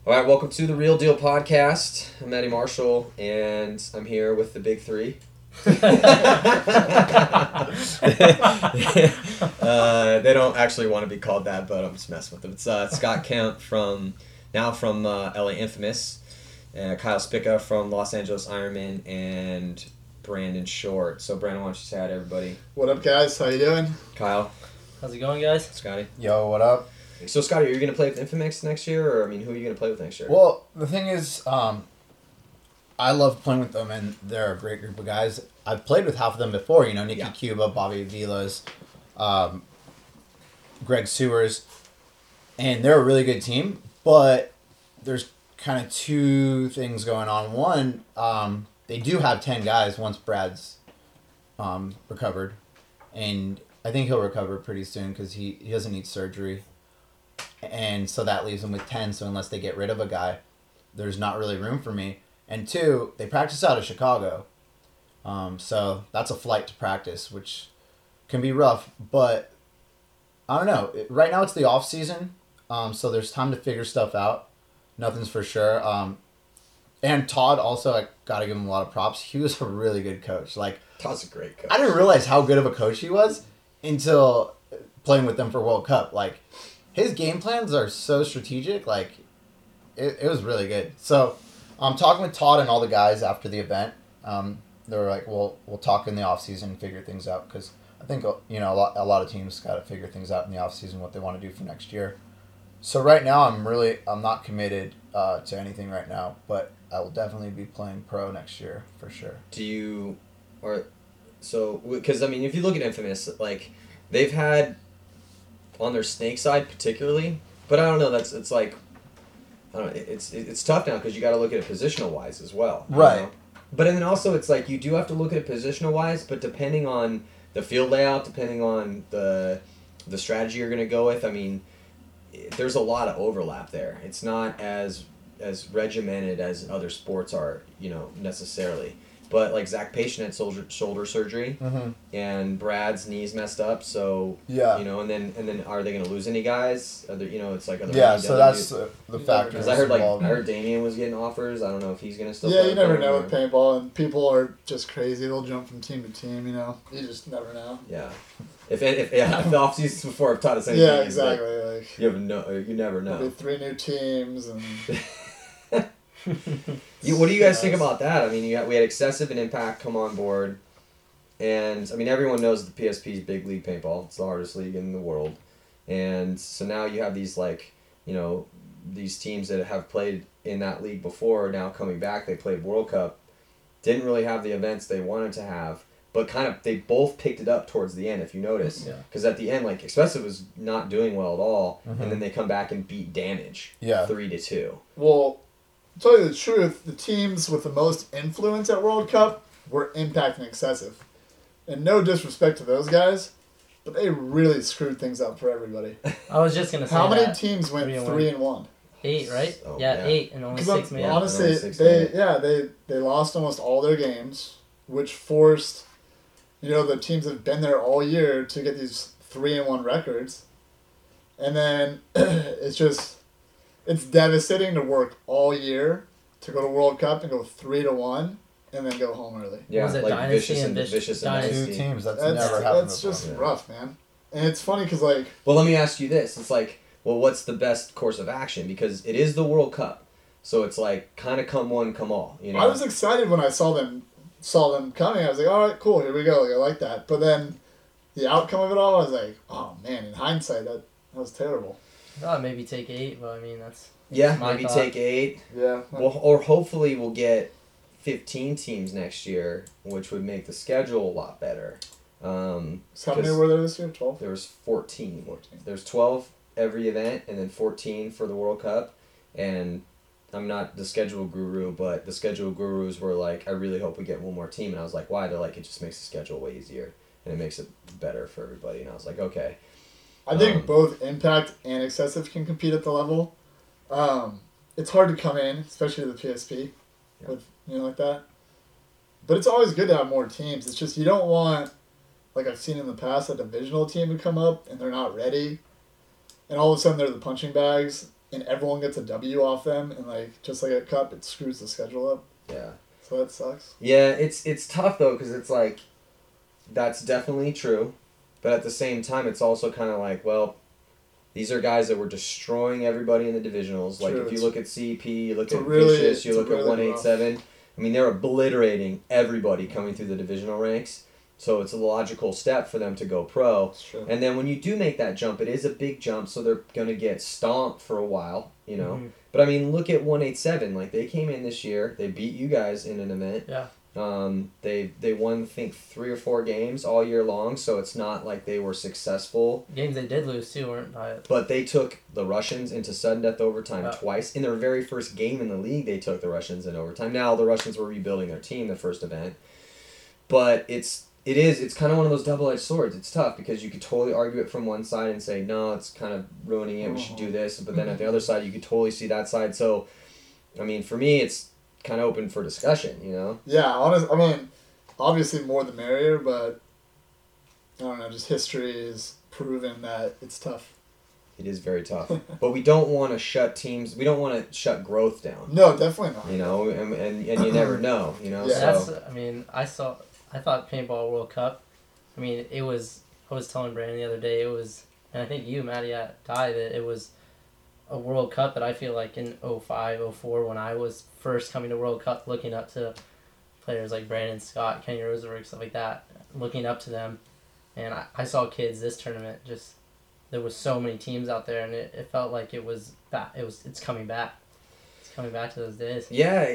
All right, welcome to the Real Deal Podcast. I'm Eddie Marshall, and I'm here with the big three. They don't actually want to be called that, but I'm just messing with them. It's Scott Kemp from LA Infamous, Kyle Spica from Los Angeles Ironman, and Brandon Short. So Brandon, why don't you say hi to everybody? What up, guys? How you doing? Kyle. How's it going, guys? Scotty. Yo, what up? So Scotty, are you going to play with Infamous next year, or who are you going to play with next year? Well, the thing is, I love playing with them, and they're a great group of guys. I've played with half of them before, Nicky Cuba, Bobby Vilas, Greg Sewers, and they're a really good team, but there's kind of two things going on. One, they do have 10 guys once Brad's recovered, and I think he'll recover pretty soon because he doesn't need surgery. And so that leaves them with 10, so unless they get rid of a guy, there's not really room for me. And two, they practice out of Chicago. So that's a flight to practice, which can be rough. But I don't know. Right now it's the off season, so there's time to figure stuff out. Nothing's for sure. And Todd also, I got to give him a lot of props. He was a really good coach. Todd's a great coach. I didn't realize how good of a coach he was until playing with them for World Cup. His game plans are so strategic. It was really good. So, talking with Todd and all the guys after the event, they were like, "We'll talk in the off season and figure things out." Because I think a lot of teams got to figure things out in the off season what they want to do for next year. So right now, I'm not committed to anything right now, but I will definitely be playing pro next year for sure. Because if you look at Infamous, they've had on their snake side particularly, but I don't know. It's tough now because you got to look at it positional wise as well, right? But then also it's you do have to look at it positional wise, but depending on the field layout, depending on the strategy you're going to go with, there's a lot of overlap there. It's not as regimented as other sports are, necessarily. But Zach Patient had shoulder surgery, and Brad's knees messed up. So and then are they going to lose any guys? Are there, it's so that's the factor. Because I heard Damien was getting offers. I don't know if he's going to still. Yeah, you never know with paintball, and people are just crazy. They'll jump from team to team. You just never know. Yeah, if the off seasons before have taught us anything. Yeah, exactly. You never know. There'll be 3 new teams and. What do you guys think about that? We had Excessive and Impact come on board, and everyone knows the PSP is big league paintball. It's the hardest league in the world, and so now you have these these teams that have played in that league before are now coming back. They played World Cup, didn't really have the events they wanted to have, but they both picked it up towards the end. If you notice, because at the end Excessive was not doing well at all, and then they come back and beat Damage 3-2. Well. To tell you the truth, the teams with the most influence at World Cup were Impact and Excessive. And no disrespect to those guys, but they really screwed things up for everybody. I was just going to say how many teams went 3-1? 8, right? Oh, 8 and only 6 made. Honestly, they lost almost all their games, which forced the teams that have been there all year to get these 3-1 records. And then it's devastating to work all year to go to World Cup and go 3-1 and then go home early. Yeah, was it Dynasty and Vicious Dynasty? 2 teams. That's never happened. That's just rough, man. And it's funny because Well, let me ask you this. It's what's the best course of action? Because it is the World Cup, so it's kind of come one, come all. I was excited when I saw them coming. I was like, all right, cool, here we go. I like that. But then the outcome of it all, I was like, oh man, in hindsight, that was terrible. Maybe take 8, but that's maybe thought. take 8. Yeah. Well, or hopefully we'll get 15 teams next year, which would make the schedule a lot better. So how many were there this year? 12? There was 14. There's 12 every event, and then 14 for the World Cup. And I'm not the schedule guru, but the schedule gurus were like, I really hope we get one more team. And I was like, why? They're like, it just makes the schedule way easier, and it makes it better for everybody. And I was like, okay. I think both Impact and Excessive can compete at the level. It's hard to come in, especially the PSP, with like that. But it's always good to have more teams. It's just you don't want, I've seen in the past, a divisional team would come up and they're not ready, and all of a sudden they're the punching bags, and everyone gets a W off them, and like just like a cup, it screws the schedule up. Yeah. So that sucks. Yeah, it's tough though because it's like, that's definitely true, but at the same time, it's also kind of like, well, these are guys that were destroying everybody in the divisionals. Like True, if you look at CP, you look at really- Vicious, you it's look at really 187. I mean, they're obliterating everybody coming through the divisional ranks. So it's a logical step for them to go pro. That's true. And then when you do make that jump, it is a big jump, so they're going to get stomped for a while, you know. Mhm. But I mean, look at 187. Like they came in this year, they beat you guys in an event. Yeah. They won, I think, 3 or 4 games all year long, so it's not like they were successful. Games they did lose too weren't by it. But they took the Russians into sudden death overtime Yeah. twice. In their very first game in the league, they took the Russians in overtime. Now the Russians were rebuilding their team the first event. But it's kind of one of those double-edged swords. It's tough because you could totally argue it from one side and say, no, it's kind of ruining it, we should do this. But then at the other side, you could totally see that side. So, I mean, for me, it's kind of open for discussion, you know? Yeah, I mean, obviously more the merrier, but I don't know, just history has proven that it's tough. It is very tough. But we don't want to shut teams, we don't want to shut growth down, No, definitely not. you know? And you never know, you know? Yeah. So, I mean, I thought Paintball World Cup, I mean, I was telling Brandon the other day, it was, and I think you, Maddie, Di, that it was a World Cup that I feel like in 05, 04, when I was first coming to World Cup, looking up to players like Brandon Scott, Kenny Rosenberg, stuff like that, looking up to them, and I saw kids this tournament, just, there was so many teams out there, and it felt like it was back, it's coming back. It's coming back to those days. yeah,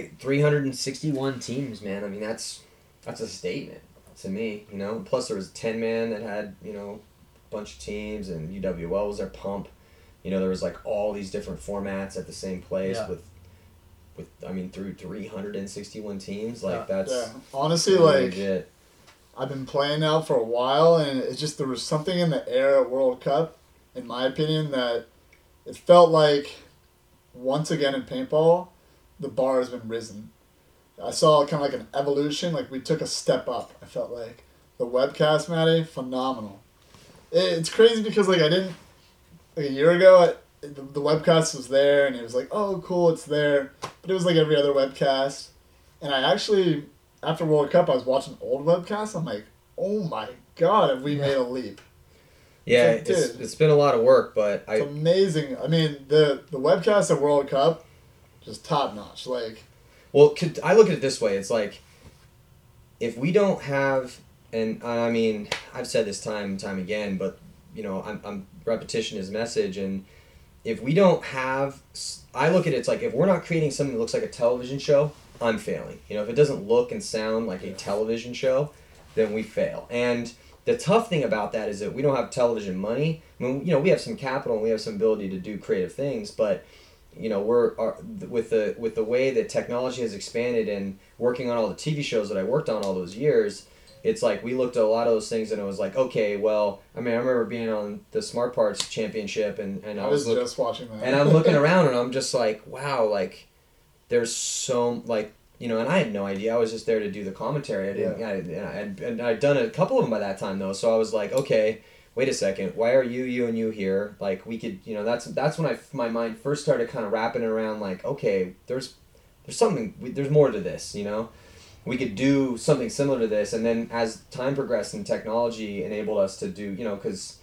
361 teams, man. I mean, that's a statement to me, you know? Plus there was 10-man that had, you know, a bunch of teams, and UWL was their pump. You know, there was like all these different formats at the same place Yeah. with I mean, through 361 teams. Like, Yeah. that's Yeah, honestly, really like, legit. I've been playing now for a while, and it's just, there was something in the air at World Cup, in my opinion, that it felt like, once again in paintball, the bar has been risen. I saw kind of like an evolution, like we took a step up, I felt like. The webcast, Maddie, phenomenal. It's crazy because, like, I didn't, like a year ago, the webcast was there, and it was like, oh, cool, it's there. But it was like every other webcast. And I actually, after World Cup, I was watching old webcasts. I'm like, oh my god, have we made a leap? Yeah, It's like, dude. it's been a lot of work, but It's amazing. I mean, the webcast at World Cup, just top notch. Like, well, I look at it this way. It's like, if we don't have, and I mean, I've said this time and time again, but, you know, I'm repetition is message, and if we don't have, I look at it, it's like, if we're not creating something that looks like a television show, I'm failing. You know, if it doesn't look and sound like a television show, then we fail. And the tough thing about that is that we don't have television money. I mean, you know, we have some capital and we have some ability to do creative things, but, you know, with the way that technology has expanded and working on all the TV shows that I worked on all those years, it's like we looked at a lot of those things and it was like, okay, well, I mean, I remember being on the Smart Parts Championship and I was just watching that. and I'm looking around and I'm just like, wow, like, there's so, like, you know, and I had no idea. I was just there to do the commentary. And I'd done a couple of them by that time, though. So I was like, okay, wait a second. Why are you and you here? Like, we could, you know, that's when my mind first started kind of wrapping around, like, okay, there's something, there's more to this, you know? We could do something similar to this. And then as time progressed and technology enabled us to do, you know,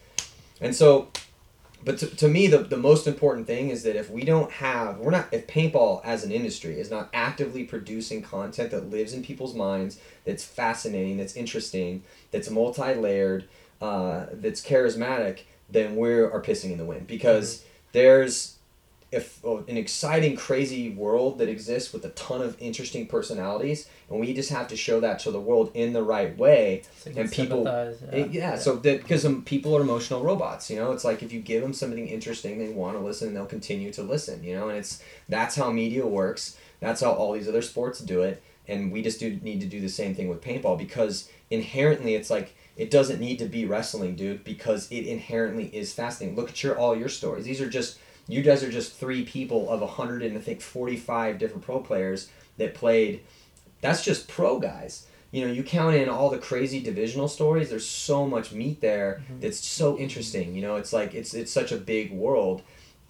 but to me, the most important thing is that if paintball as an industry is not actively producing content that lives in people's minds, that's fascinating, that's interesting, that's multi-layered, that's charismatic, then we are pissing in the wind. Because there's an exciting, crazy world that exists with a ton of interesting personalities, and we just have to show that to the world in the right way. So And people, yeah. so that because people are emotional robots, you know, it's like if you give them something interesting, they want to listen and they'll continue to listen, you know, and that's how media works. That's how all these other sports do it, and we just need to do the same thing with paintball because inherently it's like it doesn't need to be wrestling, dude, because it inherently is fascinating. Look at all your stories. You guys are just 3 people of 145 different pro players that played. That's just pro guys. You know, you count in all the crazy divisional stories. There's so much meat there that's so interesting. You know, it's like it's such a big world,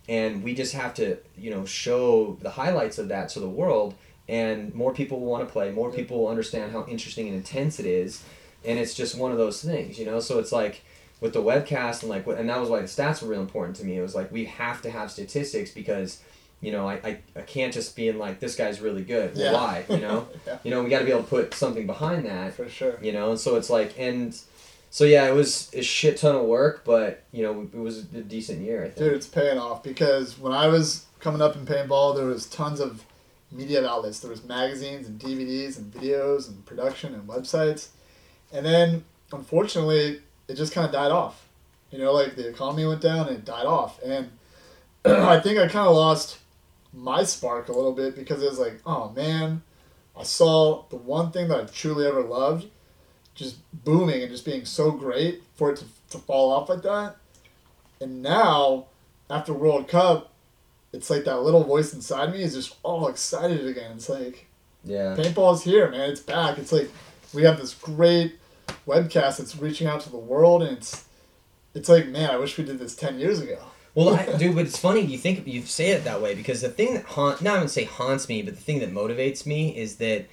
and we just have to, show the highlights of that to the world, and more people will want to play, more people will understand how interesting and intense it is, and it's just one of those things, so it's like with the webcast and that was why the stats were real important to me. It was like we have to have statistics because I can't just be in like this guy's really good. Well, why? Yeah. We got to be able to put something behind that. For sure. And so it's like, and so yeah, it was a shit ton of work, but it was a decent year, I think. Dude, it's paying off because when I was coming up in paintball, there was tons of media outlets. There was magazines and DVDs and videos and production and websites, and then unfortunately, it just kind of died off. Like the economy went down and it died off, and I think I kind of lost my spark a little bit because it was like, oh man, I saw the one thing that I truly ever loved just booming and just being so great for it to fall off like that. And now, after World Cup, it's like that little voice inside me is just all excited again. It's like, paintball's here, man. It's back. It's like we have this great webcast that's reaching out to the world, and it's like, man, I wish we did this 10 years ago. Well, dude, but it's funny you say it that way because the thing that not I would say haunts me, but the thing that motivates me is that,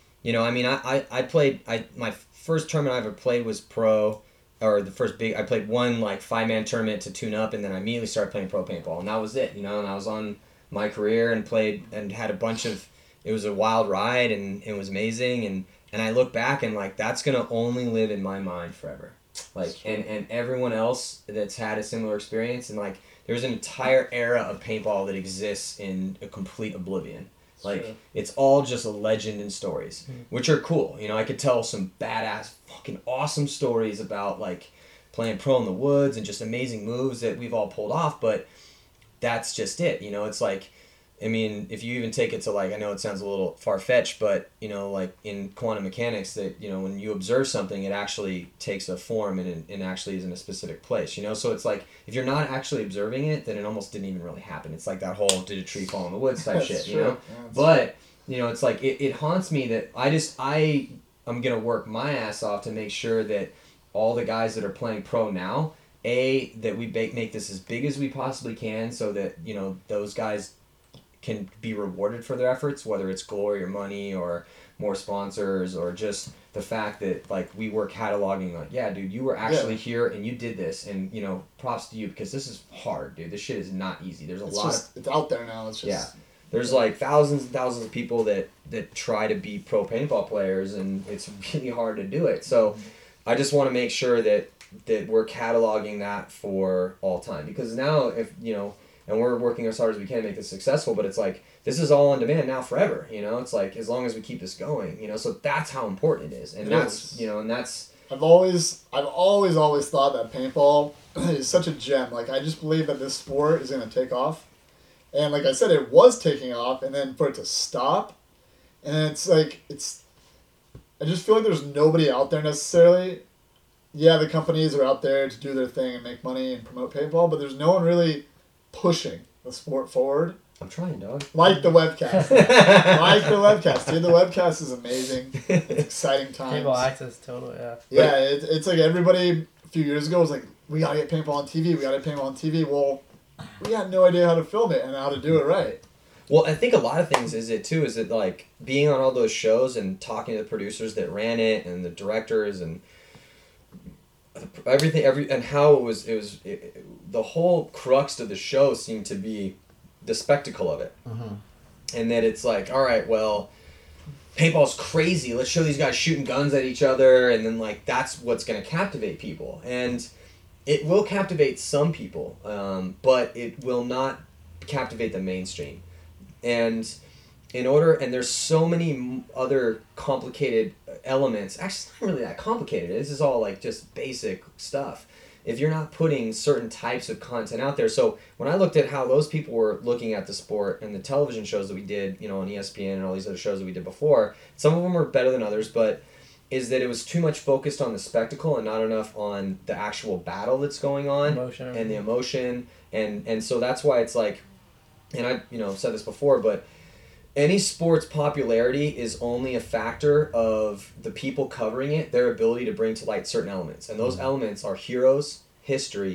I played, my first tournament I ever played was pro, or the first I played one 5-man tournament to tune up, and then I immediately started playing pro paintball, and that was it, and I was on my career and played and had a bunch of, it was a wild ride and it was amazing, and I look back and that's gonna only live in my mind forever. And everyone else that's had a similar experience, and there's an entire era of paintball that exists in a complete oblivion. Sure. It's all just a legend and stories, which are cool. I could tell some badass, fucking awesome stories about playing pro in the woods and just amazing moves that we've all pulled off, but that's just it. It's if you even take it to I know it sounds a little far-fetched, but in quantum mechanics that when you observe something, it actually takes a form and actually is in a specific place, so it's if you're not actually observing it, then it almost didn't even really happen. It's like that whole did a tree fall in the woods type shit, Yeah, but it's it haunts me that I'm gonna work my ass off to make sure that all the guys that are playing pro now, that we make this as big as we possibly can, so that those guys can be rewarded for their efforts, whether it's glory or money or more sponsors or just the fact that we were cataloging dude, you were actually here and you did this, and props to you because this is hard, dude. This shit is not easy. There's it's out there now. It's just there's thousands and thousands of people that try to be pro paintball players, and it's really hard to do it. So I just want to make sure that we're cataloging that for all time, because now if and we're working as hard as we can to make this successful, but it's this is all on demand now forever, it's as long as we keep this going, so that's how important it is. And that's, and that's... I've always thought that paintball is such a gem. I just believe that this sport is going to take off. And like I said, it was taking off, and then for it to stop, and it's I just feel like there's nobody out there necessarily. Yeah, the companies are out there to do their thing and make money and promote paintball, but there's no one really pushing the sport forward. I'm trying, dog. Like the webcast. Dude, the webcast is amazing. It's exciting times. Paintball access, totally, yeah. Yeah, it's everybody a few years ago was we gotta get paintball on TV, Well, we had no idea how to film it and how to do it right. Well, I think a lot of things is that being on all those shows and talking to the producers that ran it and the directors and everything, and how it was the whole crux of the show seemed to be the spectacle of it. And that it's all right, well, paintball's crazy, let's show these guys shooting guns at each other, and then that's what's going to captivate people, and it will captivate some people, but it will not captivate the mainstream. And there's so many other complicated elements. Actually, it's not really that complicated. This is all just basic stuff. If you're not putting certain types of content out there. So when I looked at how those people were looking at the sport and the television shows that we did, on ESPN and all these other shows that we did before, some of them were better than others, but is that it was too much focused on the spectacle and not enough on the actual battle that's going on and the emotion. And so that's why it's and I said this before, but any sport's popularity is only a factor of the people covering it, their ability to bring to light certain elements. And those elements are heroes, history,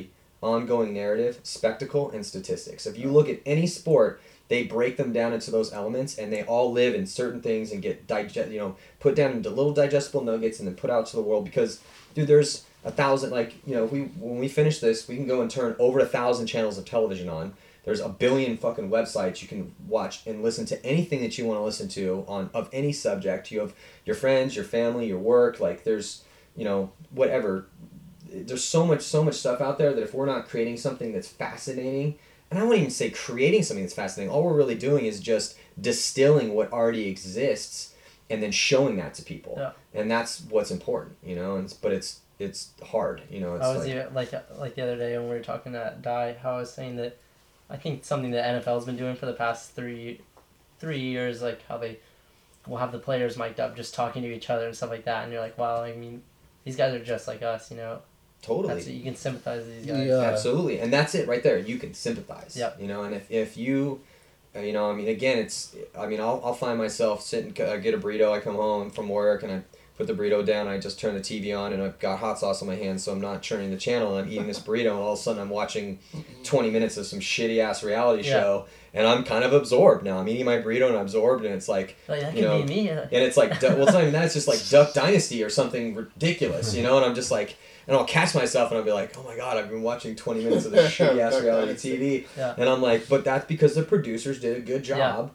ongoing narrative, spectacle, and statistics. If you look at any sport, they break them down into those elements, and they all live in certain things and get put down into little digestible nuggets and then put out to the world. Because, dude, there's 1,000, when we finish this, we can go and turn over 1,000 channels of television on. There's a billion fucking websites you can watch and listen to anything that you want to listen to of any subject. You have your friends, your family, your work. Like, there's, whatever. There's so much stuff out there that if we're not creating something that's fascinating, and I won't even say creating something that's fascinating, all we're really doing is just distilling what already exists and then showing that to people. Yeah. And that's what's important, but it's hard, it's I was even, like the other day when we were talking at Die, how I was saying that I think something that NFL's been doing for the past three years, like how they will have the players mic'd up just talking to each other and stuff like that, and you're like, wow, I mean, these guys are just like us, Totally. You can sympathize with these guys. Yeah. Absolutely. And that's it right there. You can sympathize. Yep. And if you, again, I'll find myself sitting, get a burrito, I come home from work and I put the burrito down, I just turn the TV on and I've got hot sauce in my hand, so I'm not turning the channel and I'm eating this burrito and all of a sudden I'm watching 20 minutes of some shitty ass reality show and I'm kind of absorbed now. I'm eating my burrito and I'm absorbed and it's like, that could be me. And it's like, well, it's not even that, it's just like Duck Dynasty or something ridiculous, and I'm just like, and I'll catch myself and I'll be like, oh my God, I've been watching 20 minutes of this shitty ass reality TV. Yeah. And I'm like, but that's because the producers did a good job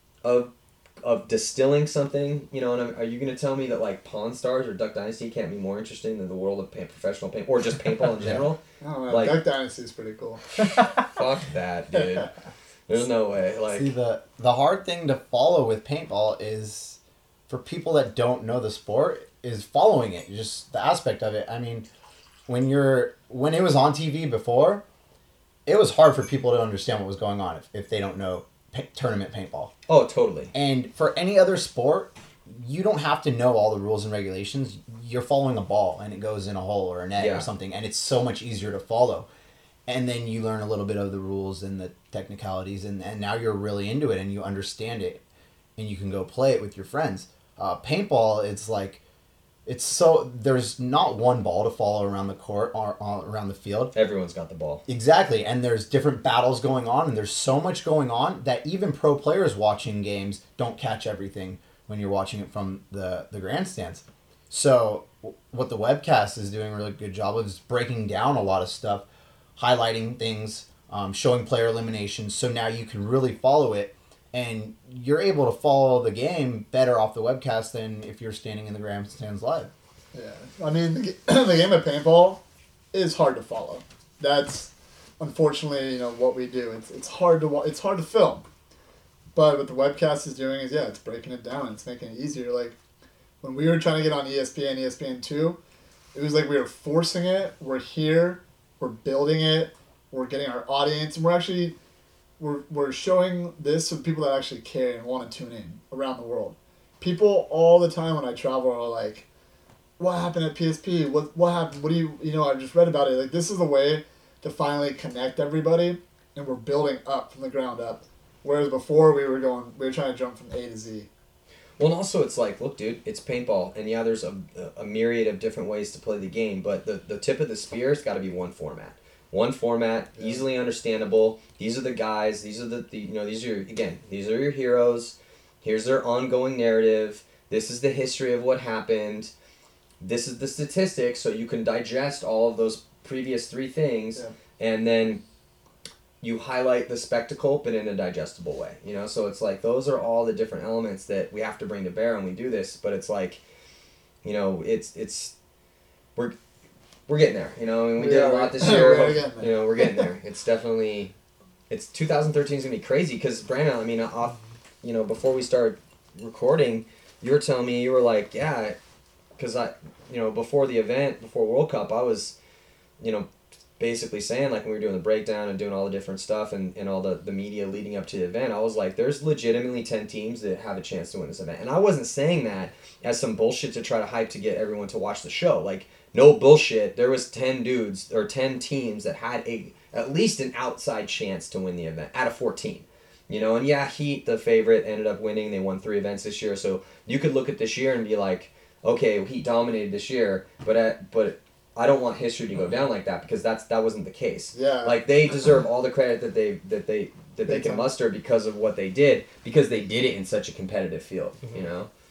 of distilling something, and are you going to tell me that like Pawn Stars or Duck Dynasty can't be more interesting than the world of professional paint or just paintball in general? Oh man, Like, Duck Dynasty is pretty cool. Fuck that, dude. There's no way. Like, see, the hard thing to follow with paintball is, for people that don't know the sport, is following it, just the aspect of it. I mean, when it was on TV before, it was hard for people to understand what was going on if they don't know tournament paintball. Oh, totally. And for any other sport, you don't have to know all the rules and regulations. You're following a ball and it goes in a hole or a net or something, and it's so much easier to follow. And then you learn a little bit of the rules and the technicalities, and now you're really into it and you understand it and you can go play it with your friends. Paintball, it's like, there's not one ball to follow around the court or around the field. Everyone's got the ball. Exactly, and there's different battles going on, and there's so much going on that even pro players watching games don't catch everything when you're watching it from the grandstands. So what the webcast is doing a really good job of is breaking down a lot of stuff, highlighting things, showing player eliminations, so now you can really follow it. And you're able to follow the game better off the webcast than if you're standing in the grandstands live. Yeah, I mean, the game of paintball is hard to follow. That's unfortunately, what we do. It's hard to film. But what the webcast is doing is, it's breaking it down. It's making it easier. Like when we were trying to get on ESPN, ESPN2, it was like we were forcing it. We're here. We're building it. We're getting our audience, and we're showing this to people that actually care and want to tune in around the world. People all the time when I travel are like, what happened at PSP? What happened? What do you I just read about it. Like, this is a way to finally connect everybody, and we're building up from the ground up. Whereas before we were trying to jump from A to Z. Well, and also it's like, look, dude, it's paintball, and there's a myriad of different ways to play the game, but the tip of the spear's got to be one format. One format, easily understandable. These are the guys. These are these are your heroes. Here's their ongoing narrative. This is the history of what happened. This is the statistics, so you can digest all of those previous three things, and then you highlight the spectacle, but in a digestible way. So it's like those are all the different elements that we have to bring to bear when we do this. But it's like, we're getting there, we did a lot this year. We're getting there. It's definitely, 2013 is gonna be crazy because Brandon, before we started recording, you were telling me, you were like, because before the event, before World Cup, I was, basically saying, like, when we were doing the breakdown and doing all the different stuff and all the media leading up to the event, I was like, there's legitimately 10 teams that have a chance to win this event. And I wasn't saying that as some bullshit to try to hype to get everyone to watch the show. Like, no bullshit. There was 10 dudes or 10 teams that had at least an outside chance to win the event out of 14. And Heat, the favorite, ended up winning. They won 3 events this year. So you could look at this year and be like, okay, Heat dominated this year, but I don't want history to go down like that because that wasn't the case. Yeah. Like they deserve all the credit that they Big can time. muster because of what they did because they did it in such a competitive field. You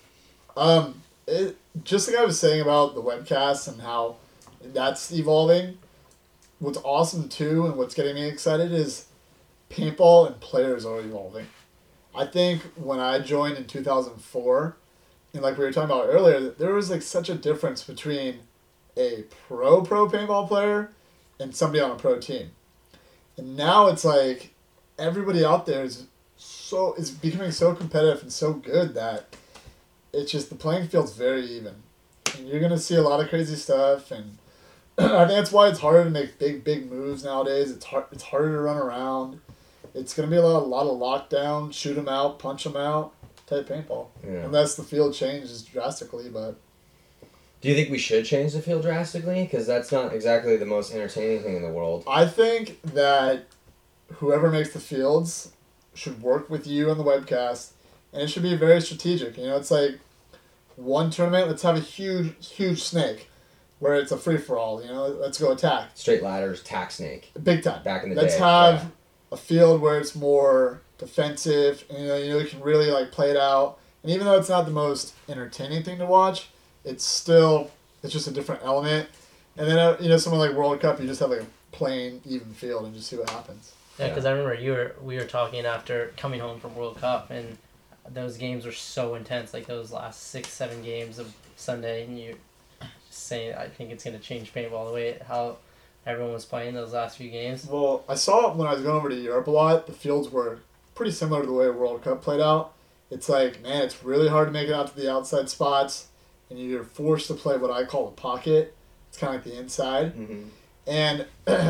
know. Just like I was saying about the webcast and how that's evolving, what's awesome too and what's getting me excited is paintball and players are evolving. I think when I joined in 2004, and like we were talking about earlier, there was like such a difference between a pro paintball player and somebody on a pro team. And now it's like everybody out there is becoming so competitive and so good that it's just the playing field's very even. And you're gonna see a lot of crazy stuff, and I think that's why it's harder to make big moves nowadays. It's harder to run around. It's gonna be a lot of lockdown, shoot them out, punch them out type paintball. Yeah. Unless the field changes drastically, but Do you think we should change the field drastically? Because that's not exactly the most entertaining thing in the world. I think that whoever makes the fields should work with you on the webcast, and it should be very strategic. You know, it's like one tournament, let's have a huge snake where it's a free-for-all. You know, let's go attack. Straight ladders, tack snake. Big time. Back in the Let's day. have a field where it's more defensive, and you can really like play it out. And even though it's not the most entertaining thing to watch, it's just a different element. And then someone like World Cup, you just have like a plain even field and just see what happens. Yeah, because I remember we were talking after coming home from World Cup, and those games were so intense, like those last 6-7 games of Sunday, and you just saying, I think it's going to change paintball the way how everyone was playing those last few games. Well, I saw when I was going over to Europe a lot, the fields were pretty similar to the way World Cup played out. It's like, man, it's really hard to make it out to the outside spots, and you're forced to play what I call a pocket. It's kind of like the inside. Mm-hmm. And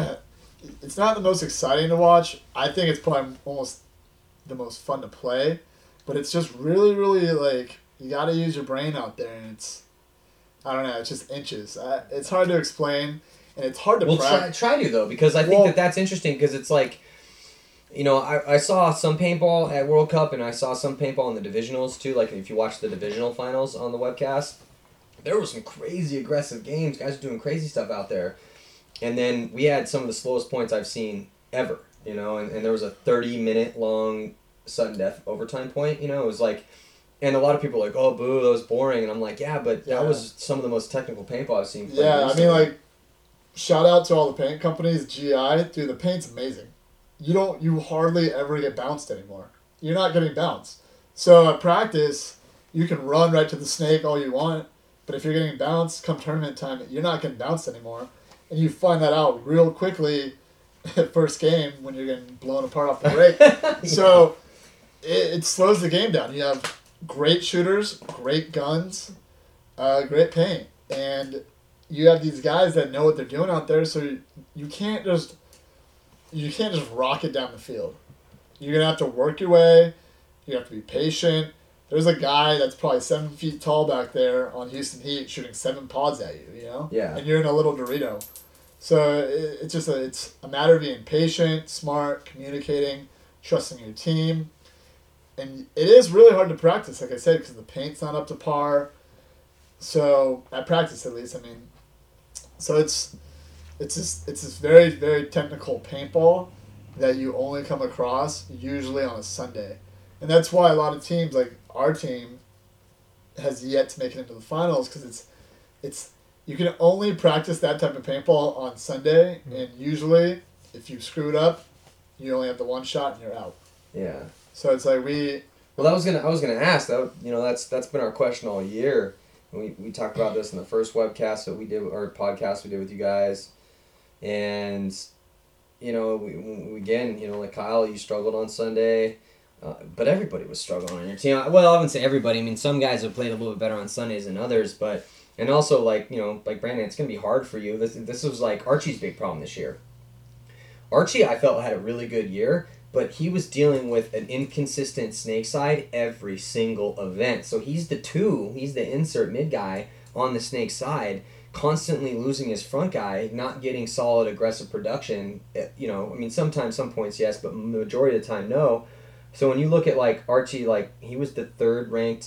it's not the most exciting to watch. I think it's probably almost the most fun to play. But it's just really, really, like, you got to use your brain out there. And I don't know, it's just inches. It's hard to explain. And it's hard to practice. Try to, though, because I think that's interesting because it's like, I saw some paintball at World Cup and I saw some paintball in the divisionals, too. Like, if you watch the divisional finals on the webcast, there were some crazy aggressive games. Guys doing crazy stuff out there. And then we had some of the slowest points I've seen ever, and there was a 30-minute long sudden death overtime point, it was like, and a lot of people are like, oh, boo, that was boring. And I'm like, yeah, but that was some of the most technical paintball I've seen. Yeah, recently. I mean, like, shout out to all the paint companies, GI, dude, the paint's amazing. You hardly ever get bounced anymore. You're not getting bounced. So at practice, you can run right to the snake all you want, but if you're getting bounced come tournament time, you're not getting bounced anymore. And you find that out real quickly at first game when you're getting blown apart off the break. Yeah. So it slows the game down. You have great shooters, great guns, great paint. And you have these guys that know what they're doing out there, so you can't just rock it down the field. You're going to have to work your way. You have to be patient. There's a guy that's probably 7 feet tall back there on Houston Heat shooting 7 pods at you, Yeah. And you're in a little Dorito. So it's a matter of being patient, smart, communicating, trusting your team. And it is really hard to practice, like I said, because the paint's not up to par. So, at practice at least, so it's this very, very technical paintball that you only come across usually on a Sunday. And that's why a lot of teams, like our team, has yet to make it into the finals, because it's you can only practice that type of paintball on Sunday, and usually if you screw it up, you only have the one shot and you're out. Yeah. So it's like I was gonna ask that. That's been our question all year. We talked about this in the first webcast that we did, or podcast we did with you guys, and we again, like Kyle, you struggled on Sunday. But everybody was struggling on your team. Well, I wouldn't say everybody. Some guys have played a little bit better on Sundays than others. And also, like Brandon, it's going to be hard for you. This was like Archie's big problem this year. Archie, I felt, had a really good year, but he was dealing with an inconsistent snake side every single event. So he's the insert mid guy on the snake side, constantly losing his front guy, not getting solid aggressive production. Sometimes, some points, yes, but majority of the time, no. So when you look at like Archie, like he was the 3rd ranked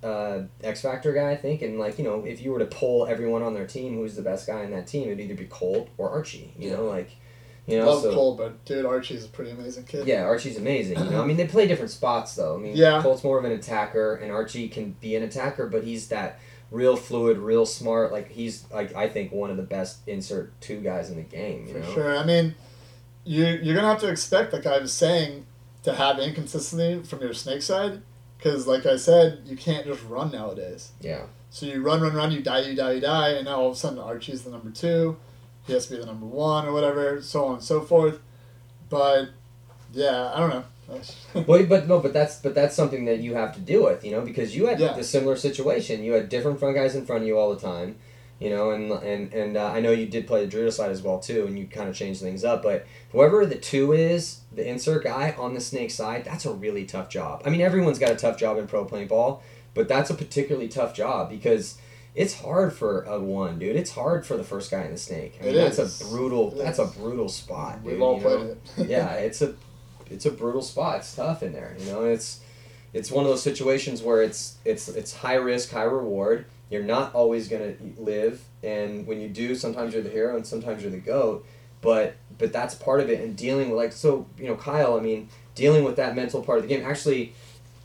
X Factor guy, I think. And like, you know, if you were to poll everyone on their team, who's the best guy in that team, it'd either be Colt or Archie. You know, like, you know. Love So, Cole, but dude, Archie's a pretty amazing kid. yeah, Archie's amazing. You know, I mean, they play different spots though. I mean, Yeah. Colt's more of an attacker, and Archie can be an attacker, but he's that real fluid, real smart. Like he's like I think one of the best insert 2 guys in the game. You For know? sure. I mean, you're gonna have to expect, like I was saying, to have inconsistency from your snake side, because like I said, you can't just run nowadays. Yeah. So you run, you die, and now all of a sudden Archie's the number 2, he has to be the number 1 or whatever, so on and so forth. But yeah, I don't know. Well, but that's something that you have to deal with, you know, because you had Yeah. a similar situation. You had different front guys in front of you all the time, you know, and I know you did play the Dorito side as well too, and you kind of changed things up. But whoever the 2 is, the insert guy on the snake side, that's a really tough job. I mean, everyone's got a tough job in pro paintball, but that's a particularly tough job because it's hard for a 1, dude. It's hard for the first guy in the snake. I mean, It that's is. a brutal. It That's is. a brutal spot, dude. We've all you know? played it. Yeah, it's a brutal spot. It's tough in there, you know. It's one of those situations where it's high risk, high reward. You're not always gonna live, and when you do, sometimes you're the hero and sometimes you're the GOAT. But that's part of it, and dealing with you know, Kyle. I mean, dealing with that mental part of the game. Actually,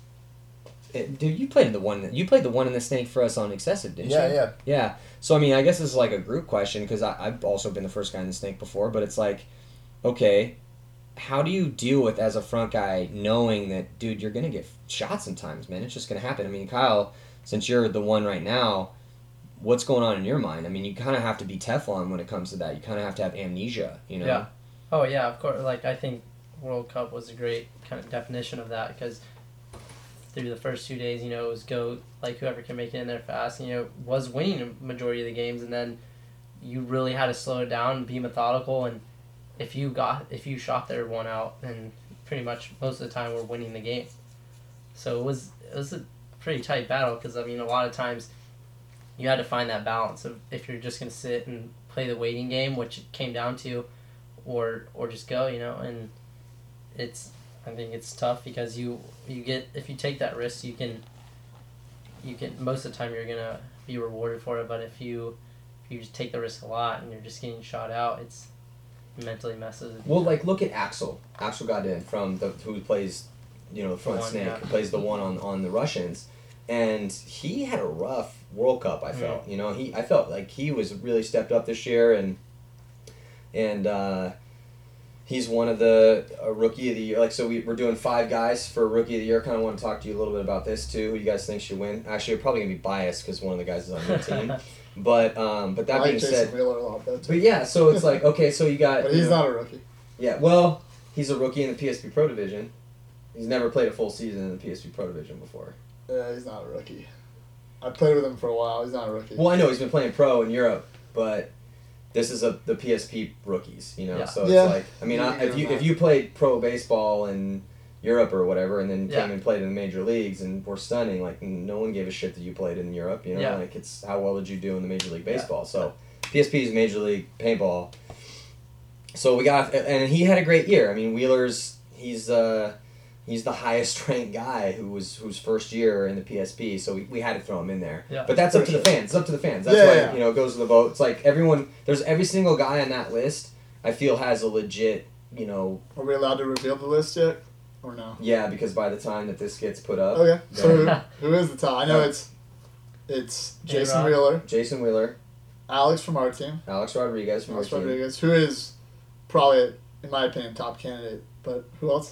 dude, you played the one in the snake for us on Excessive, didn't you? Yeah. Yeah. So, I mean, I guess this is like a group question because I've also been the first guy in the snake before, but it's like, okay, how do you deal with, as a front guy, knowing that, dude, you're going to get shot sometimes, man? It's just going to happen. I mean, Kyle, since you're the one right now, what's going on in your mind? I mean, you kind of have to be Teflon when it comes to that. You kind of have to have amnesia, you know? Yeah. Oh, yeah, of course. Like, I think World Cup was a great kind of definition of that because through the first 2 days, you know, it was go, like, whoever can make it in there fast, and, you know, was winning a majority of the games, and then you really had to slow it down and be methodical, and if you shot their 1 out, then pretty much most of the time we're winning the game. So it was a pretty tight battle because, I mean, a lot of times you had to find that balance of if you're just going to sit and play the waiting game, which it came down to, or just go, you know, and I think it's tough because you get, if you take that risk, you can most of the time you're going to be rewarded for it, but if you just take the risk a lot and you're just getting shot out, it mentally messes with you. Well, like, look at Axel. Axel got in from who plays, you know, the front One, snake, yeah. who plays the one on the Russians. And he had a rough World Cup, I felt. You know, I felt like he was really stepped up this year, and he's one of the Rookie of the Year. Like, so we're doing 5 guys for Rookie of the Year. Kind of want to talk to you a little bit about this, too. Who you guys think should win? Actually, you're probably going to be biased because one of the guys is on your team. But that I like being Jason said... Wheeler a lot, though, too. But yeah, so it's like, okay, so you got... But you he's know, not a rookie. yeah, well, he's a rookie in the PSP Pro Division. He's never played a full season in the PSP Pro Division before. Yeah, he's not a rookie. I played with him for a while. He's not a rookie. Well, I know he's been playing pro in Europe, but this is the PSP rookies, you know. Yeah. So it's Yeah. like, I mean, You can give him if that. you played pro baseball in Europe or whatever, and then Yeah. came and played in the major leagues and were stunning, like no one gave a shit that you played in Europe, you know. Yeah. Like it's how well did you do in the Major League Baseball? So PSP is Major League Paintball. So we got, and he had a great year. I mean, Wheeler's he's the highest ranked guy whose first year in the PSP, so we had to throw him in there. Yeah. But that's up For to the sure. fans. It's up to the fans. That's Yeah, why yeah. you know it goes to the vote. It's like there's every single guy on that list. I feel has a legit, you know. Are we allowed to reveal the list yet? Or no? Yeah, because by the time that this gets put up, Okay. So Yeah. who is the top? I know Yeah. it's Jason J-Rod. Wheeler, Jason Wheeler, Alex from our team, Alex Rodriguez from our Alex team. Rodriguez, who is probably, in my opinion, top candidate. But who else?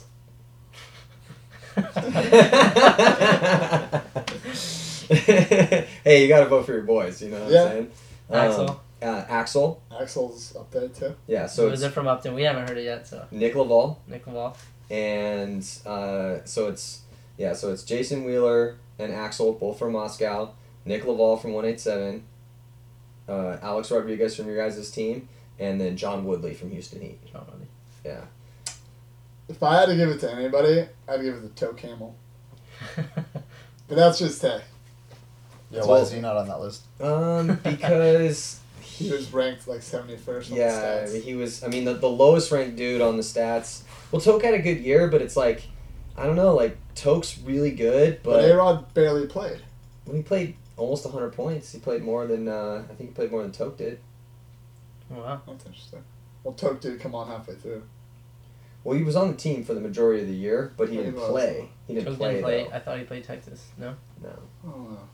Hey, you gotta vote for your boys. You know what Yeah. I'm saying? Axel. Axel. Axel's up there too. Yeah. So So is it's it from Upton? We haven't heard it yet, so Nick Laval. Nick Laval. And so it's Jason Wheeler and Axel, both from Moscow. Nick Laval from 187. Alex Rodriguez from your guys' team, and then John Woodley from Houston Heat. John Woodley. Yeah. If I had to give it to anybody, I'd give it to Toe Camel. But that's just Tay. Yeah, That's why all- is he not on that list? Because He was ranked like 71st on yeah, the I stats. mean, he was. I mean, the lowest ranked dude on the stats. Well, Toke had a good year, but it's like, I don't know. Like Toke's really good, But but A-Rod barely played. he played almost 100 points. He played more than I think he played more than Toke did. Wow. That's interesting. Well, Toke did come on halfway through. Well, he was on the team for the majority of the year, but he He didn't was. play. He didn't Toke play, didn't play. though. I thought he played Texas. No. No. I don't know.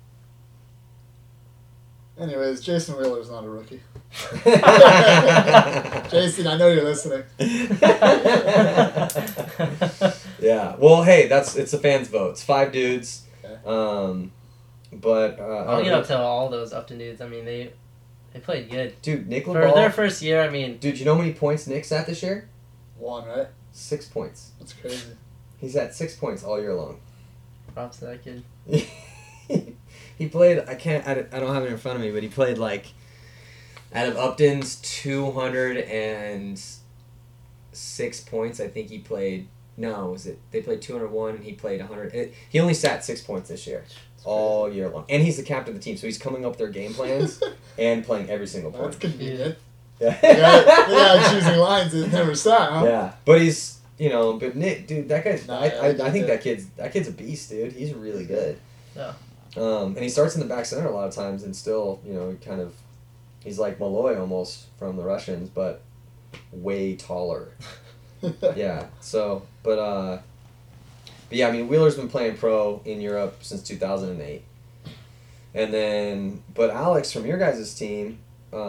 Anyways, Jason Wheeler's not a rookie. Jason, I know you're listening. Yeah. Well, hey, it's a fans' vote. It's 5 dudes. Okay. But I'll get up to all those Upton dudes. I mean, they played good dude, Nick for LeBall. their first year. I mean, Dude, you know how many points Nick's at this year? 1, right? 6 points. That's crazy. He's at 6 points all year long. props to that kid. He played. I don't have it in front of me, but he played like out of Upton's 206 points. I think he played. No, was it? They played 201, and he played 100. He only sat 6 points this year, all year long, and he's the captain of the team, so he's coming up with their game plans and playing every single That's point. convenient. Yeah. Yeah, choosing lines it never sat, huh? Yeah, but he's but Nick, dude, that guy. Nah, I think that kid's a beast, dude. He's really good. Yeah. And he starts in the back center a lot of times, and still, he's like Malloy almost from the Russians, but way taller. Yeah. So, but yeah, I mean, Wheeler's been playing pro in Europe since 2008, and then, but Alex from your guys' team,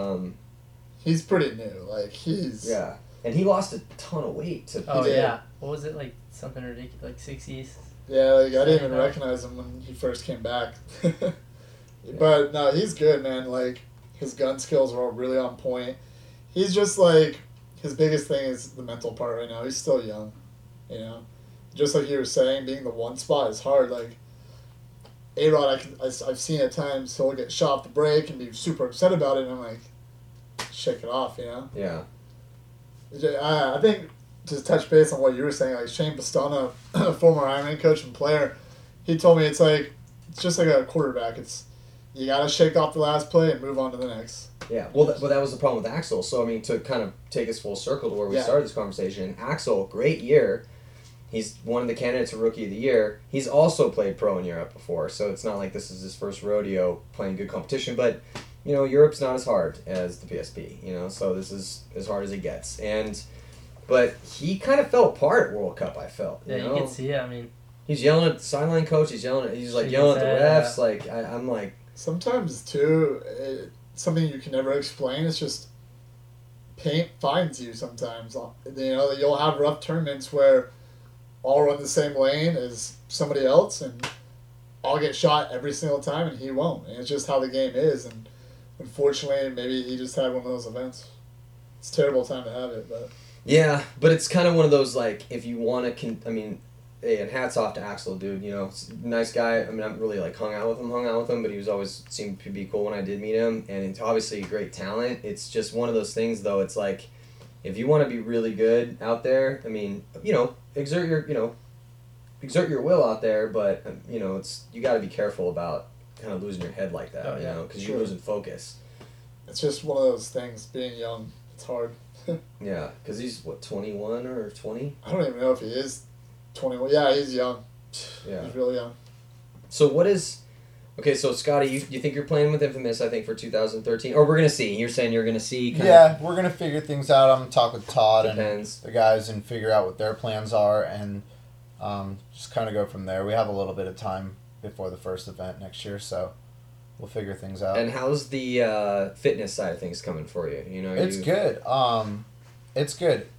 He's pretty new. Like, he's... yeah, and he lost a ton of weight to. Oh did. yeah. What was it like? Something ridiculous, like 60s. Yeah, like, I didn't even Yeah. recognize him when he first came back. But, no, he's good, man. Like, his gun skills are all really on point. He's just, like... His biggest thing is the mental part right now. He's still young, you know? Just like you were saying, being the one spot is hard. Like, A-Rod, I've seen at times he'll get shot off the break and be super upset about it, and I'm like, shake it off, you know? Yeah. I think, to touch base on what you were saying, like Shane Pastana, a former Ironman coach and player, he told me it's just like a quarterback. You got to shake off the last play and move on to the next. Yeah, well, but that was the problem with Axel. So, I mean, to kind of take us full circle to where we Yeah. started this conversation, Axel, great year. He's one of the candidates for Rookie of the Year. He's also played pro in Europe before, so it's not like this is his first rodeo playing good competition. But, Europe's not as hard as the PSP, so this is as hard as it gets. But he kind of fell apart at World Cup, I felt. Yeah, you can see it. I mean, he's yelling at the sideline coach. He's yelling at the Shaking refs. his head, Like, I'm like... Sometimes, too, something you can never explain. It's just paint finds you sometimes. You'll have rough tournaments where I'll run the same lane as somebody else, and I'll get shot every single time, and he won't. And it's just how the game is. And unfortunately, maybe he just had one of those events. It's a terrible time to have it, but... Yeah, but it's kind of one of those, like, if you want to, hey, and hats off to Axel, dude, nice guy. I mean, I'm really, like, hung out with him, but he was always seemed to be cool when I did meet him, and it's obviously a great talent. It's just one of those things, though, it's like, if you want to be really good out there, I mean, exert your will out there, but, it's, you got to be careful about kind of losing your head like that, Oh, yeah. because Sure. you're losing focus. It's just one of those things, being young, it's hard. Yeah, because he's, 21 or 20? I don't even know if he is 21. Yeah, he's young. Yeah. He's really young. So so Scotty, you think you're playing with Infamous, I think, for 2013? Or we're going to see. You're saying you're going to see? Yeah, we're going to figure things out. I'm going to talk with Todd Depends. and the guys and figure out what their plans are and just kind of go from there. We have a little bit of time before the first event next year, so we'll figure things out. And how's the fitness side of things coming for you? It's good. It's good.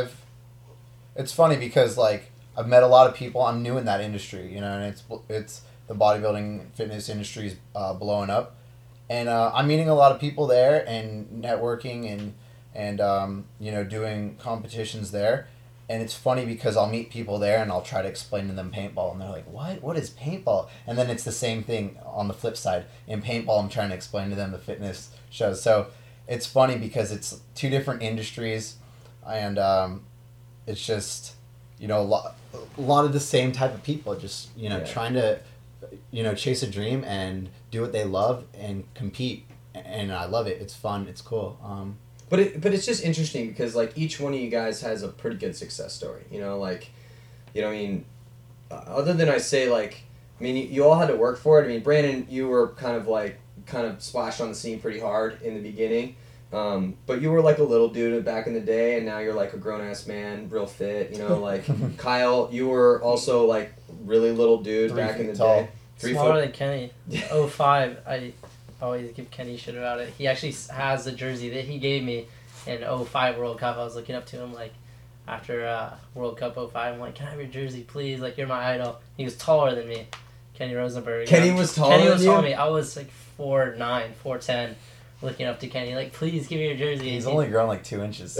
It's funny because I've met a lot of people. I'm new in that industry, and it's the bodybuilding fitness industry is blowing up, and I'm meeting a lot of people there and networking and doing competitions there. And it's funny because I'll meet people there and I'll try to explain to them paintball, and they're like, "What? What is paintball?" And then it's the same thing on the flip side. In paintball, I'm trying to explain to them the fitness shows. So it's funny because it's two different industries, and it's just a lot of the same type of people, just trying to chase a dream and do what they love and compete. And I love it. It's fun. It's cool. But it's just interesting because each one of you guys has a pretty good success story. Other than I say I mean, you all had to work for it. I mean, Brandon, you were kind of splashed on the scene pretty hard in the beginning. But you were like a little dude back in the day, and now you're like a grown-ass man, real fit, you know, like Kyle, you were also like really little dude 3 back in feet the tall. day. 3 Smaller foot. than Kenny. 05, I always give Kenny shit about it. He actually has the jersey that he gave me in 05 World Cup. I was looking up to him like after World Cup 05. I'm like, can I have your jersey, please? Like, you're my idol. He was taller than me. Kenny Rosenberg. Kenny was taller Kenny was than taller you? than me. I was like 4'9", 4'10", looking up to Kenny. Like, please give me your jersey. He's only grown like 2 inches.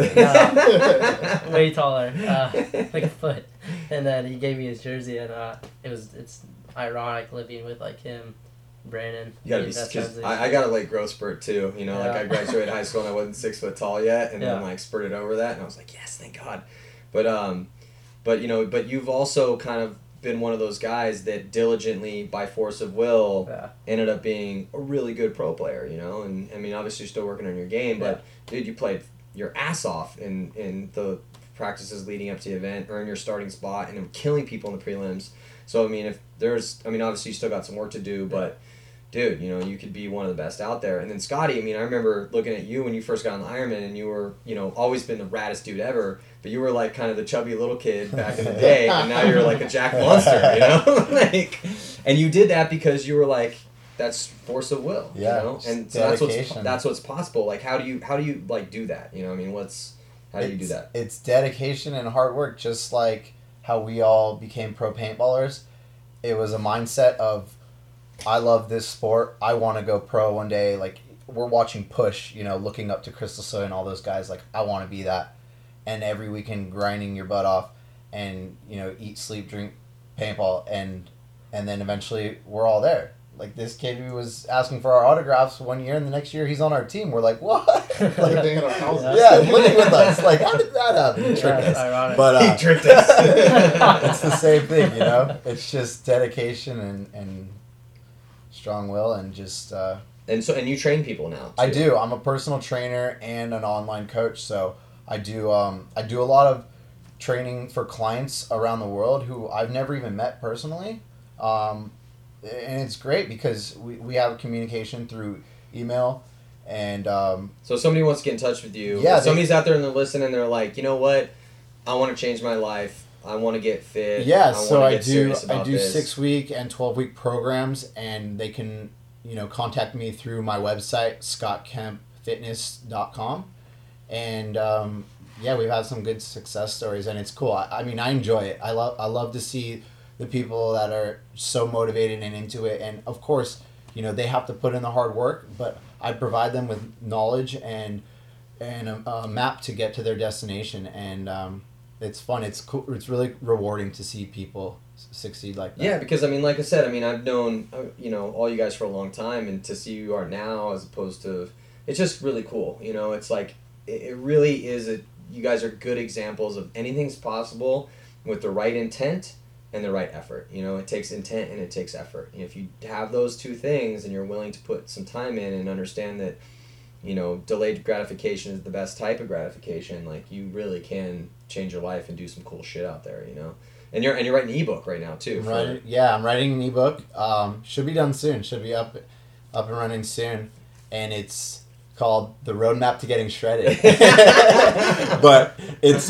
Way taller, like a foot. And then he gave me his jersey, and it's ironic living with like him, Brandon. You gotta be, best because friends. I got a late growth spurt too, you know, like Yeah. I graduated high school and I wasn't 6 foot tall yet, and then Yeah. like spurted over that, and I was like, yes, thank God. But you know, but you've also kind of been one of those guys that diligently, by force of will, Yeah. ended up being a really good pro player, you know, and I mean, obviously you're still working on your game, but dude, you played your ass off in the practices leading up to the event, earn your starting spot, and then killing people in the prelims. So I mean, obviously you still got some work to do, but dude, you know, you could be one of the best out there. And then Scotty, I mean, I remember looking at you when you first got on the Ironman, and you were, you know, always been the raddest dude ever, but you were like kind of the chubby little kid back in the day, and now you're like a jack monster, you know? Like, and you did that because you were like, that's force of will, Yeah, you know? just And so dedication. that's what's possible. Like, how do you like do that? You know, I mean, how do you do that? It's dedication and hard work, just like how we all became pro paintballers. It was a mindset of, I love this sport. I want to go pro one day. Like, we're watching Push, you know, looking up to Crystal Soy and all those guys. Like, I want to be that. And every weekend grinding your butt off and, you know, eat, sleep, drink paintball. And then eventually we're all there. Like, this kid who was asking for our autographs one year, and the next year he's on our team. We're like, what? Like being in our houses. Yeah, living with us. Like, how did that happen? He tricked Yeah, us. ironic. But He tricked us. it's the same thing, you know? It's just dedication and strong will and just... And you train people now, too. I do. I'm a personal trainer and an online coach, so I do a lot of training for clients around the world who I've never even met personally. And it's great because we have communication through email and So if somebody wants to get in touch with you. Yeah, If somebody's out there and they're listening and they're like, you know what? I want to change my life. I want to get fit. yeah, so wanna I get do serious about this. 6-week and 12-week programs, and they can, you know, contact me through my website, scottkempfitness.com. And yeah, we've had some good success stories, and it's cool. I mean, I enjoy it. I love to see the people that are so motivated and into it, and of course, you know, they have to put in the hard work, but I provide them with knowledge and a map to get to their destination, and it's fun. It's cool. It's really rewarding to see people succeed like that. Yeah, because I mean, like I said, I mean, I've known you know all you guys for a long time, and to see who you are now, as opposed to, it's just really cool. You know, it's like it really is you guys are good examples of anything's possible with the right intent and the right effort. You know, it takes intent and it takes effort. And if you have those two things and you're willing to put some time in and understand that, you know, delayed gratification is the best type of gratification, like you really can change your life and do some cool shit out there, you know. And you're writing an ebook right now too. I'm writing an ebook. Should be done soon. Should be up and running soon, and it's called The Roadmap to Getting Shredded. But it's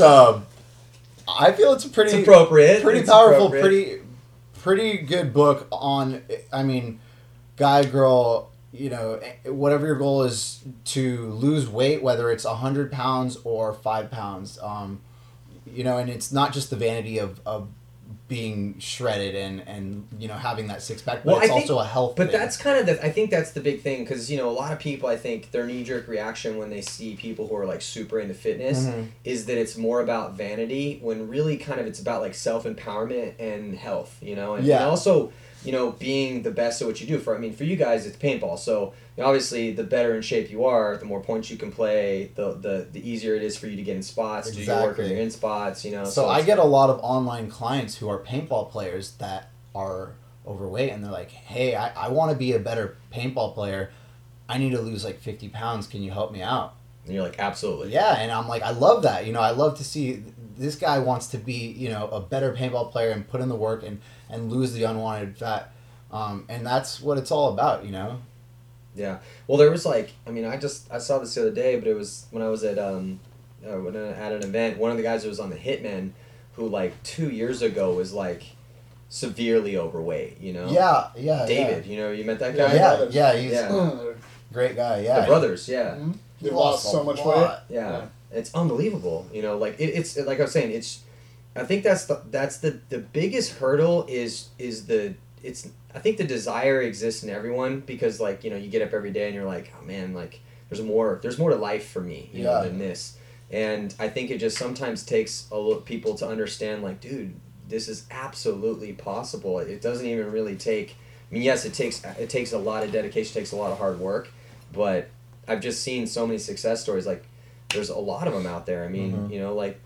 I feel it's It's appropriate. pretty It's powerful, appropriate. pretty good book on. I mean, guy, girl, you know, whatever your goal is to lose weight, whether it's 100 pounds or 5 pounds, you know, and it's not just the vanity of being shredded and you know, having that six pack, but Well, it's I think- also a health But thing. that's kind of I think that's the big thing, because, you know, a lot of people, I think their knee-jerk reaction when they see people who are like super into fitness Mhm. is that it's more about vanity, when really kind of it's about like self-empowerment and health, you know, and also, you know, being the best at what you do. For you guys, it's paintball, so you know, obviously the better in shape you are, the more points you can play, the easier it is for you to get in spots, do your work when you're in spots, you know. So I get a lot of online clients who are paintball players that are overweight, and they're like, hey, I want to be a better paintball player. I need to lose like 50 pounds. Can you help me out? And you're like, absolutely. Yeah, and I'm like, I love that. You know, I love to see this guy wants to be, you know, a better paintball player and put in the work and lose the unwanted fat. And that's what it's all about, you know. Yeah. Well, there was like, I mean, I saw this the other day, but it was when I was at an event. One of the guys that was on the Hitmen, who like 2 years ago was like severely overweight. You know. Yeah. David, you know, you met that guy. Yeah. He's Yeah. a great guy. Yeah. The brothers, yeah. Mhm. They lost so much weight. lot. Yeah, it's unbelievable. You know, like it's like I was saying. I think that's the biggest hurdle is the it's. I think the desire exists in everyone because like, you know, you get up every day and you're like, oh man, like there's more to life for me, you know, than this. And I think it just sometimes takes people to understand like, dude, this is absolutely possible. It doesn't even really take. I mean, yes, it takes a lot of dedication, takes a lot of hard work, but I've just seen so many success stories. Like, there's a lot of them out there. I mean, you know, like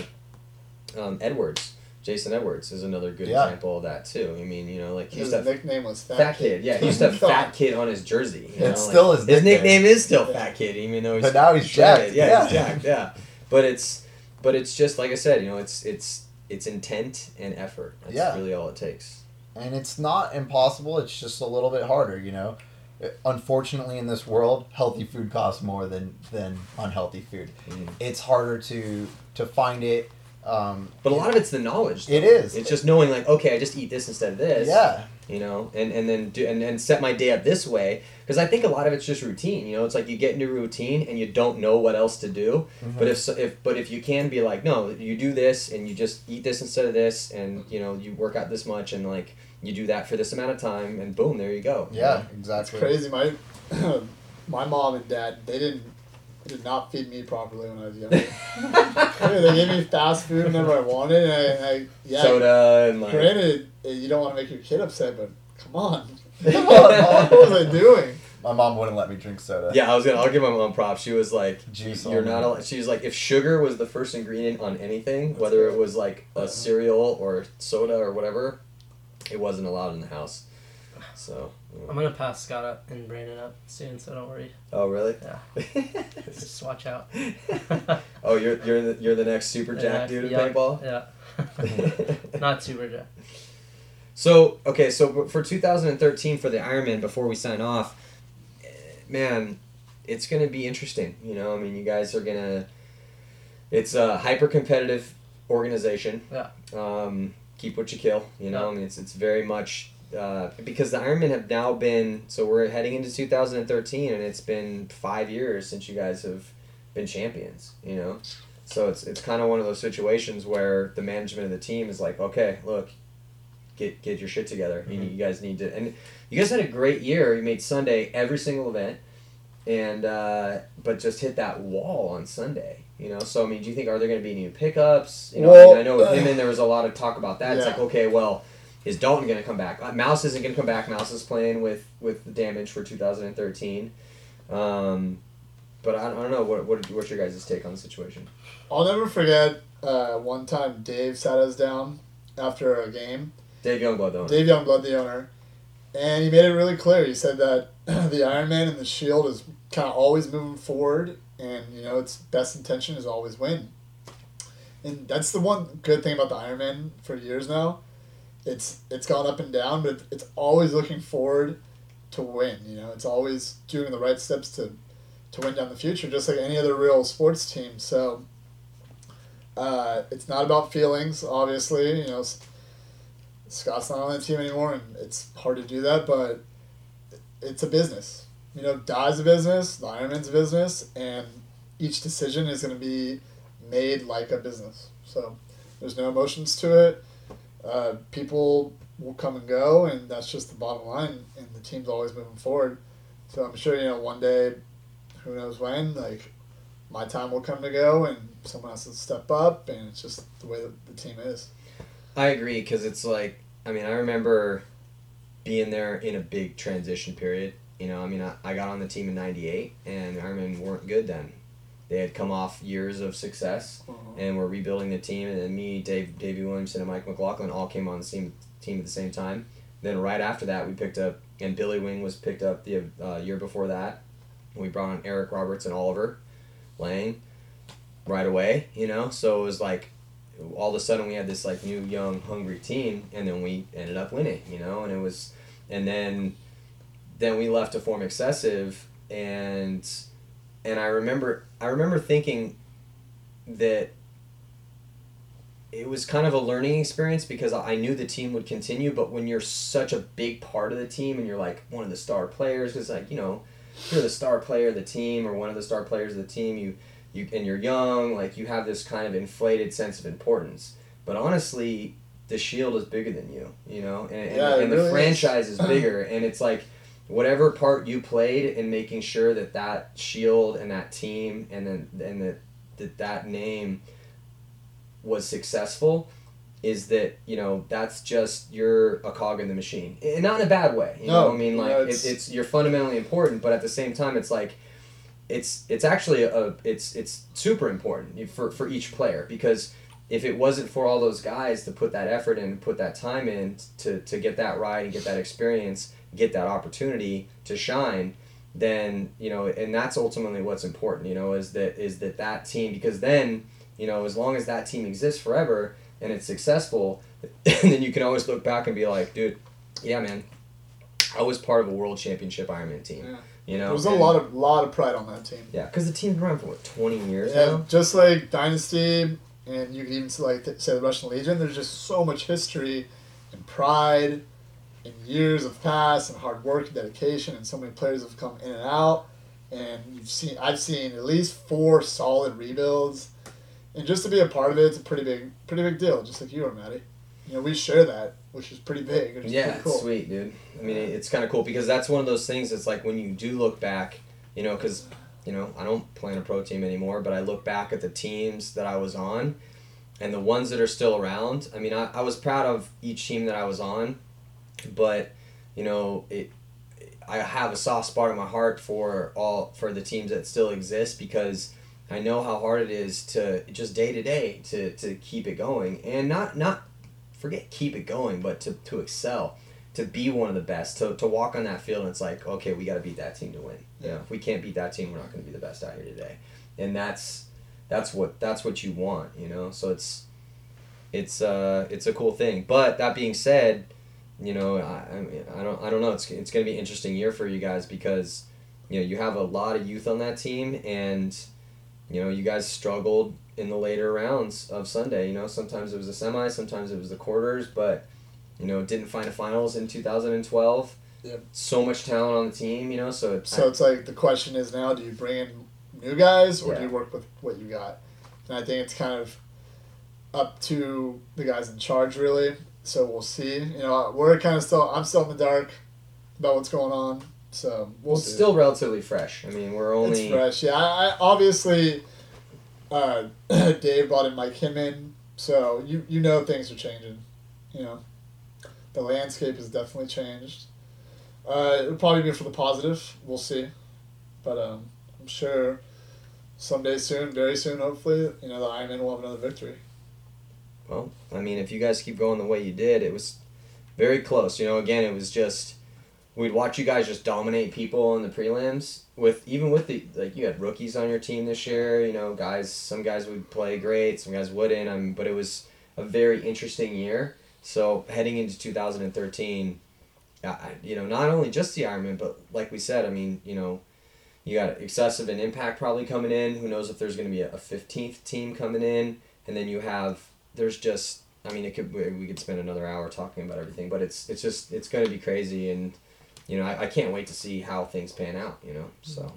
Edwards, Jason Edwards is another good example of that too. I mean, you know, like His nickname was Fat Kid. Yeah, he used to have Fat Kid on his jersey. You know? Still like, his nickname is still Fat Kid, even though he's but now he's jacked. Yeah, he's jacked. Yeah, but it's just like I said. You know, it's intent and effort. That's really all it takes. And it's not impossible. It's just a little bit harder. You know. Unfortunately, in this world, healthy food costs more than unhealthy food. Mm-hmm. It's harder to find it. But a lot of it's the knowledge. Though. It is. It's just knowing, like, okay, I just eat this instead of this. Yeah. You know, and then and set my day up this way, because I think a lot of it's just routine. You know, it's like you get into a routine and you don't know what else to do. Mm-hmm. But if you can be like, no, you do this and you just eat this instead of this, and you know, you work out this much and like you do that for this amount of time, and boom, there you go. Yeah, exactly. It's crazy. My mom and dad, they did not feed me properly when I was young. They gave me fast food whenever I wanted, and soda and like. Granted, you don't want to make your kid upset, but come on, what was I doing? My mom wouldn't let me drink soda. Yeah, I'll give my mom props. She was like, juice. You're not allowed. She was like, if sugar was the first ingredient on anything, whether it was like a cereal or soda or whatever, it wasn't allowed in the house. So. I'm gonna pass Scott up and Brandon up soon, so don't worry. Oh really? Yeah. Just watch out. Oh, you're the next Super Jack dude in paintball? Yeah. Not Super Jack. So for 2013 for the Ironman, before we sign off, man, it's gonna be interesting. You know, I mean, you guys are gonna. It's a hyper competitive organization. Yeah. Keep what you kill. You know, I mean, it's very much. Because the Ironmen have now been, so we're heading into 2013, and it's been 5 years since you guys have been champions, you know? So it's kind of one of those situations where the management of the team is like, okay, look, get your shit together. Mm-hmm. You guys need to, and you guys had a great year. You made Sunday every single event, and but just hit that wall on Sunday. You know, so I mean, do you think, are there going to be new pickups? You know, well, I know with him, and there was a lot of talk about that. Yeah. It's like, okay, well, is Dalton going to come back? Mouse isn't going to come back. Mouse is playing with the damage for 2013. But I don't know. What's your guys' take on the situation? I'll never forget one time Dave sat us down after a game. Dave Youngblood, the owner. Dave Youngblood, the owner. And he made it really clear. He said that the Ironman and the Shield is kind of always moving forward, and, you know, its best intention is always win. And that's the one good thing about the Ironman for years now. It's gone up and down, but it's always looking forward to win. You know, it's always doing the right steps to win down the future, just like any other real sports team. So it's not about feelings, obviously. You know, Scott's not on the team anymore, and it's hard to do that, but it's a business. You know, Dye's a business, the Ironman's a business, and each decision is going to be made like a business. So there's no emotions to it. People will come and go, and that's just the bottom line, and the team's always moving forward. So I'm sure, you know, one day, who knows when, like, my time will come to go, and someone else will step up, and it's just the way that the team is. I agree, because it's like, I mean, I remember being there in a big transition period. You know, I mean, I got on the team in 98, and the Ironmen weren't good then. They had come off years of success, and were rebuilding the team. And then me, Davey Williamson, and Mike McLaughlin all came on the same team at the same time. Then right after that, we picked up, and Billy Wing was picked up the year before that. We brought on Eric Roberts and Oliver Lang right away, you know? So it was like, all of a sudden we had this like new, young, hungry team, and then we ended up winning, you know? And and then we left to form Excessive, and I remember thinking that it was kind of a learning experience because I knew the team would continue, but when you're such a big part of the team and you're like one of the star players, because like, you know, you're the star player of the team or one of the star players of the team, you and you're young, like you have this kind of inflated sense of importance. But honestly, the Shield is bigger than you, you know, and the really franchise is bigger, and it's like whatever part you played in making sure that Shield and that team and that name was successful is that, you know, that's just you're a cog in the machine, and not in a bad way, you know. I mean, like it's you're fundamentally important, but at the same time it's like it's actually it's super important for each player, because if it wasn't for all those guys to put that effort in, put that time in to get that ride and get that experience, get that opportunity to shine, then, you know, and that's ultimately what's important, you know, is that team, because then, you know, as long as that team exists forever and it's successful, then you can always look back and be like, dude, yeah, man, I was part of a world championship Ironman team. Yeah. You know, there's a lot of pride on that team. Yeah, because the team's been around for what, 20 years Yeah, now. just like Dynasty, and you can even say the Russian Legion. There's just so much history and pride, and years of past and hard work and dedication, and so many players have come in and out. And I've seen at least 4 solid rebuilds. And just to be a part of it, it's a pretty big deal, just like you are, Maddie. You know, we share that, which is pretty big. Which is Yeah, pretty cool. it's sweet, dude. I mean, it's kind of cool because that's one of those things. It's like when you do look back, you know, because, you know, I don't play in a pro team anymore, but I look back at the teams that I was on and the ones that are still around. I mean, I was proud of each team that I was on, but, you know, I have a soft spot in my heart for the teams that still exist, because I know how hard it is to just day to day to keep it going, and not forget keep it going, but to excel, to be one of the best, to walk on that field and it's like, okay, we got to beat that team to win. You know, if we can't beat that team, we're not going to be the best out here today, and that's what you want, you know. So it's a cool thing. But that being said, you know, I don't know. It's going to be an interesting year for you guys because, you know, you have a lot of youth on that team, and, you know, you guys struggled in the later rounds of Sunday. You know, sometimes it was the semi, sometimes it was the quarters, but, you know, didn't find a finals in 2012. Yep. So much talent on the team, you know. So it's like the question is now: do you bring in new guys or Yeah. do you work with what you got? And I think it's kind of up to the guys in charge, really. So we'll see. You know, I'm still in the dark about what's going on. So we'll see. It's still relatively fresh. I mean, we're only... It's fresh. Yeah, I obviously, Dave brought in Mike Hinman, so you know things are changing. You know, the landscape has definitely changed. It'll probably be for the positive. We'll see, but I'm sure someday soon, very soon, hopefully, you know, the Ironman will have another victory. Well, I mean, if you guys keep going the way you did, it was very close. You know, again, it was just... We'd watch you guys just dominate people in the prelims even with the, like, you had rookies on your team this year, you know, some guys would play great, some guys wouldn't, but it was a very interesting year. So heading into 2013, you know, not only just the Ironman, but like we said, I mean, you know, you got Excessive and Impact probably coming in. Who knows if there's going to be a 15th team coming in, and then there's just, I mean, we could spend another hour talking about everything, but it's going to be crazy, and, you know, I can't wait to see how things pan out, you know, so.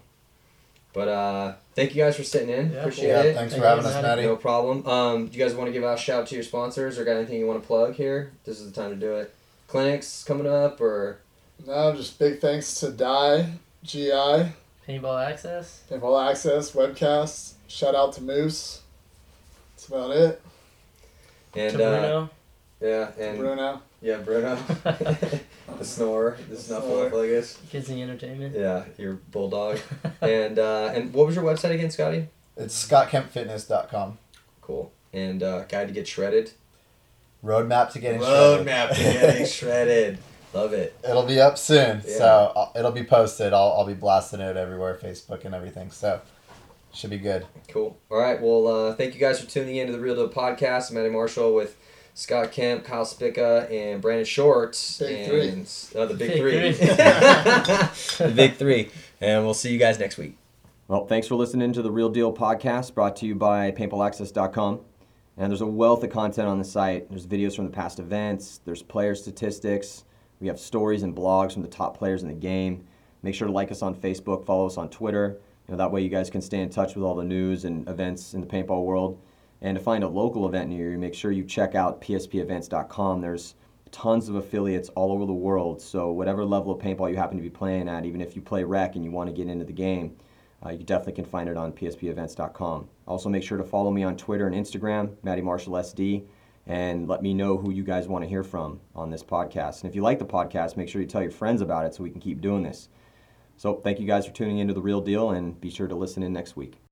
But thank you guys for sitting in. Yeah, Appreciate Yeah, it. thanks for having us, Maddie. No problem. Do you guys want to give out a shout out to your sponsors, or got anything you want to plug here? This is the time to do it. Clinics coming up, or? No, just big thanks to GI, Paintball Access. Paintball Access, Webcasts. Shout out to Moose. That's about it. And To Bruno. yeah, and Bruno. yeah, Bruno, the snorer, the snuffleupagus. Kids Entertainment. Yeah, your bulldog. and what was your website again, Scotty? It's scottkempfitness.com. Cool. And guide to get shredded. Roadmap to getting shredded. Roadmap to getting shredded. Love it. It'll be up soon, Yeah. so it'll be posted. I'll be blasting it everywhere, Facebook and everything. So should be good. Cool. All right. Well, thank you guys for tuning in to the Real Deal Podcast. I'm Maddie Marshall with Scott Kemp, Kyle Spica, and Brandon Short. Big three. The big Big three. three. The big three. And we'll see you guys next week. Well, thanks for listening to the Real Deal podcast, brought to you by paintballaccess.com. And there's a wealth of content on the site. There's videos from the past events. There's player statistics. We have stories and blogs from the top players in the game. Make sure to like us on Facebook, follow us on Twitter. That way you guys can stay in touch with all the news and events in the paintball world. And to find a local event near you, make sure you check out pspevents.com. There's tons of affiliates all over the world. So whatever level of paintball you happen to be playing at, even if you play rec and you want to get into the game, you definitely can find it on pspevents.com. Also, make sure to follow me on Twitter and Instagram, Matty Marshall SD, and let me know who you guys want to hear from on this podcast. And if you like the podcast, make sure you tell your friends about it so we can keep doing this. So thank you guys for tuning into The Real Deal, and be sure to listen in next week.